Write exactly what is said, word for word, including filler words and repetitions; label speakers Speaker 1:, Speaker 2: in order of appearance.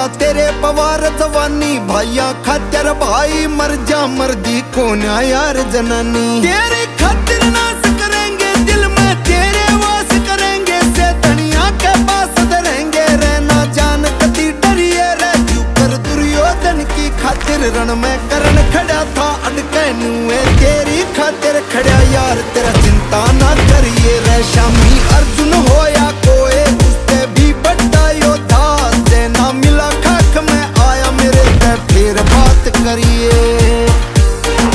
Speaker 1: तेरे पवार जवानी, भाइया खातिर भाई मर जा मर्दी कौन यार जनानी। तेरे खातिर नाश करेंगे दिल में तेरे वास करेंगे, से धनिया के पास धरेंगे रहना जान कति डरिए रे। क्यों कर दुर्योधन की खातिर रण में करण खड़ा था अटके नुए, तेरी खातिर खड़ा यार तेरा चिंता ना करिए रे। शामी अर्जुन होया